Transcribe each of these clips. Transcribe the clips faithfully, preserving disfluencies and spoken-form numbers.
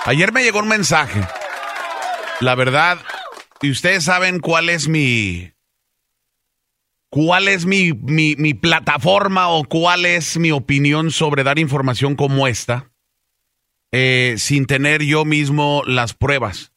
Ayer me llegó un mensaje. La verdad, y ustedes saben cuál es mi... ¿Cuál es mi, mi, mi plataforma o cuál es mi opinión sobre dar información como esta? Eh, sin tener yo mismo las pruebas.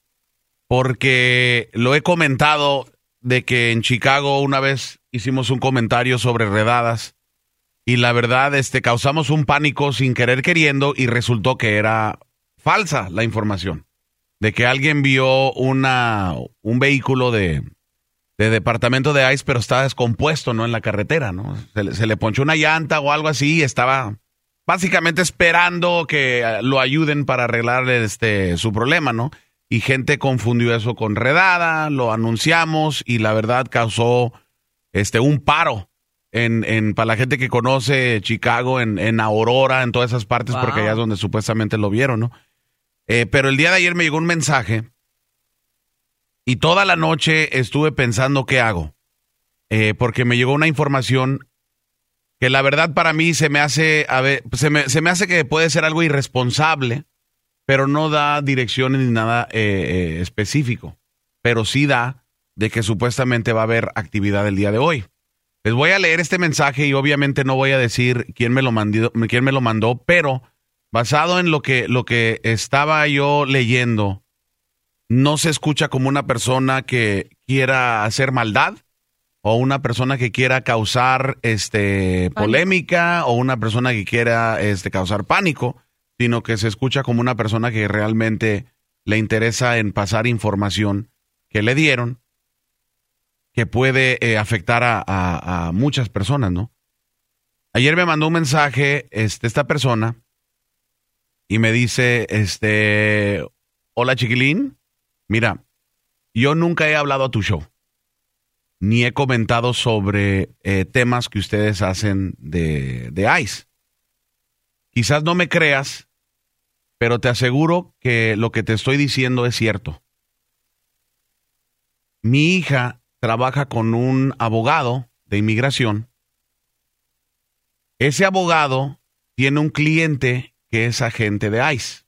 Porque lo he comentado de que en Chicago una vez hicimos un comentario sobre redadas y la verdad este, causamos un pánico sin querer queriendo y resultó que era falsa la información. De que alguien vio una, un vehículo de... de departamento de ICE, pero estaba descompuesto, ¿no? En la carretera, ¿no? Se le, se le ponchó una llanta o algo así y estaba básicamente esperando que lo ayuden para arreglar este, su problema, ¿no? Y gente confundió eso con redada, lo anunciamos y la verdad causó este, un paro en, en, para la gente que conoce Chicago, en, en Aurora, en todas esas partes, wow. Porque allá es donde supuestamente lo vieron, ¿no? Eh, pero el día de ayer me llegó un mensaje. Y toda la noche estuve pensando qué hago, eh, porque me llegó una información que la verdad para mí se me hace, a ver, se me, se me hace que puede ser algo irresponsable, pero no da direcciones ni nada eh, eh, específico, pero sí da de que supuestamente va a haber actividad el día de hoy. Les voy a leer este mensaje y obviamente no voy a decir quién me lo mandó, quién me lo mandó, pero basado en lo que, lo que estaba yo leyendo, no se escucha como una persona que quiera hacer maldad o una persona que quiera causar este polémica o una persona que quiera este causar pánico, sino que se escucha como una persona que realmente le interesa en pasar información que le dieron que puede eh, afectar a, a, a muchas personas, ¿no? Ayer me mandó un mensaje este, esta persona y me dice, este, hola chiquilín. Mira, yo nunca he hablado a tu show, ni he comentado sobre eh, temas que ustedes hacen de, de ICE. Quizás no me creas, pero te aseguro que lo que te estoy diciendo es cierto. Mi hija trabaja con un abogado de inmigración. Ese abogado tiene un cliente que es agente de ICE.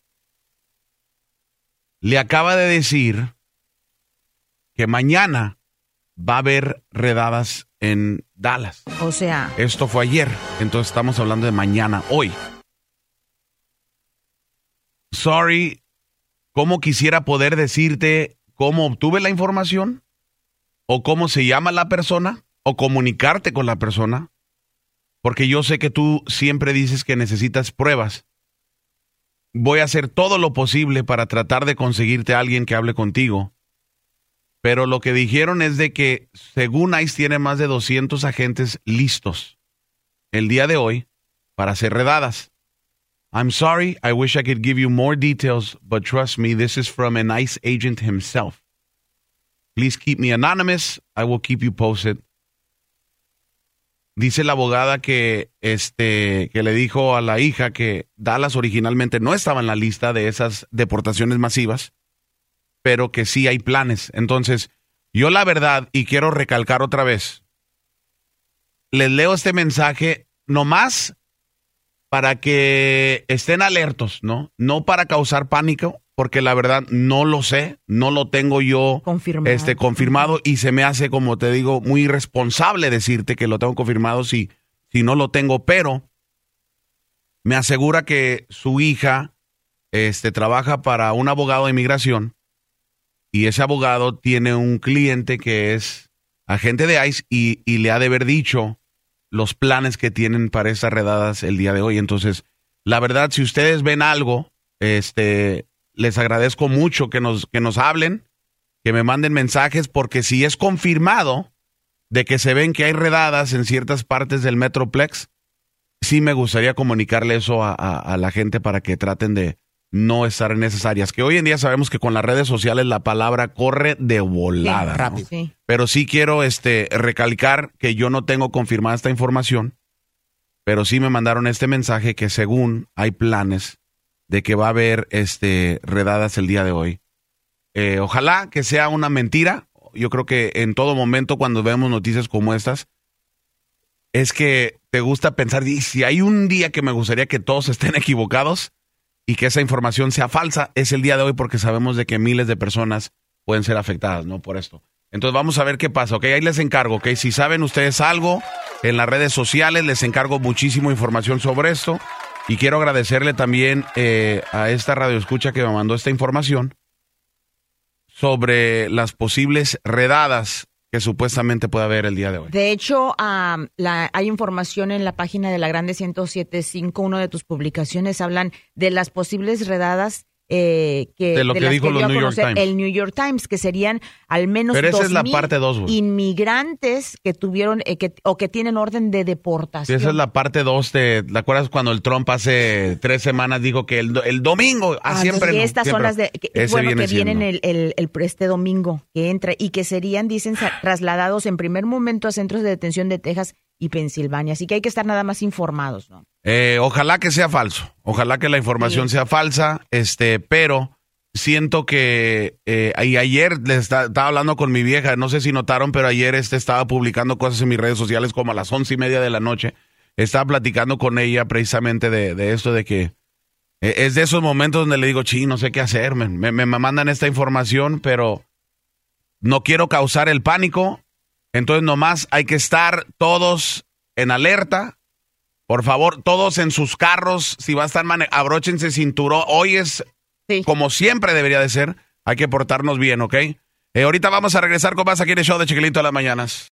Le acaba de decir que mañana va a haber redadas en Dallas. O sea... Esto fue ayer, entonces estamos hablando de mañana, hoy. Sorry, ¿cómo quisiera poder decirte cómo obtuve la información? ¿O cómo se llama la persona? ¿O comunicarte con la persona? Porque yo sé que tú siempre dices que necesitas pruebas. Voy a hacer todo lo posible para tratar de conseguirte a alguien que hable contigo. Pero lo que dijeron es de que según ICE tiene más de doscientos agentes listos el día de hoy para hacer redadas. I'm sorry, I wish I could give you more details, but trust me, this is from an ICE agent himself. Please keep me anonymous, I will keep you posted. Dice la abogada que, este, que le dijo a la hija que Dallas originalmente no estaba en la lista de esas deportaciones masivas, pero que sí hay planes. Entonces, yo la verdad, y quiero recalcar otra vez, les leo este mensaje nomás para que estén alertos, ¿no? No para causar pánico, porque la verdad no lo sé, no lo tengo yo confirmado, este, confirmado y se me hace, como te digo, muy irresponsable decirte que lo tengo confirmado si, si no lo tengo, pero me asegura que su hija este, trabaja para un abogado de inmigración y ese abogado tiene un cliente que es agente de ICE y, y le ha de haber dicho los planes que tienen para esas redadas el día de hoy. Entonces, la verdad, si ustedes ven algo, este... les agradezco mucho que nos, que nos hablen, que me manden mensajes, porque si es confirmado de que se ven que hay redadas en ciertas partes del Metroplex, sí me gustaría comunicarle eso a, a, a la gente para que traten de no estar en esas áreas. Que hoy en día sabemos que con las redes sociales la palabra corre de volada. Sí, rápido. ¿No? Sí. Pero sí quiero este, recalcar que yo no tengo confirmada esta información, pero sí me mandaron este mensaje que según hay planes de que va a haber este, redadas el día de hoy. Eh, ojalá que sea una mentira. Yo creo que en todo momento cuando vemos noticias como estas, es que te gusta pensar, y si hay un día que me gustaría que todos estén equivocados, y que esa información sea falsa, es el día de hoy porque sabemos de que miles de personas pueden ser afectadas, ¿no? Por esto. Entonces vamos a ver qué pasa, ¿ok? Ahí les encargo, ¿ok? Si saben ustedes algo en las redes sociales, les encargo muchísimo información sobre esto. Y quiero agradecerle también eh, a esta radioescucha que me mandó esta información sobre las posibles redadas que supuestamente puede haber el día de hoy. De hecho, um, la, hay información en la página de La Grande ciento siete punto cinco, una de tus publicaciones hablan de las posibles redadas eh, que de lo de que las dijo que los dio a New York conocer Times. el New York Times, que serían al menos Pero esa dos es la mil parte dos, güey. inmigrantes que tuvieron eh, que, o que tienen orden de deportación. Esa es la parte dos de, ¿te acuerdas cuando el Trump hace tres semanas dijo que el, el domingo, ah, Ah, siempre y no, estas siempre son las no. de, que, Ese bueno, viene que vienen siendo. el, el, el, este domingo, que entra, y que serían, dicen, sa- trasladados en primer momento a centros de detención de Texas y Pensilvania. Así que hay que estar nada más informados, ¿no? Eh, ojalá que sea falso, ojalá que la información Sí. sea falsa, este, pero siento que eh, y ayer les esta- estaba hablando con mi vieja, no sé si notaron, pero ayer este estaba publicando cosas en mis redes sociales como a las once y media de la noche. Estaba platicando con ella precisamente de, de esto, de que eh, es de esos momentos donde le digo, sí, no sé qué hacer, men. me, me, me mandan esta información, pero no quiero causar el pánico, entonces nomás hay que estar todos en alerta. Por favor, todos en sus carros, si va a estar manejando, abróchense cinturón. Hoy es Sí. como siempre debería de ser, hay que portarnos bien, ¿ok? Eh, ahorita vamos a regresar con más aquí en el show de Chiquilito de las Mañanas.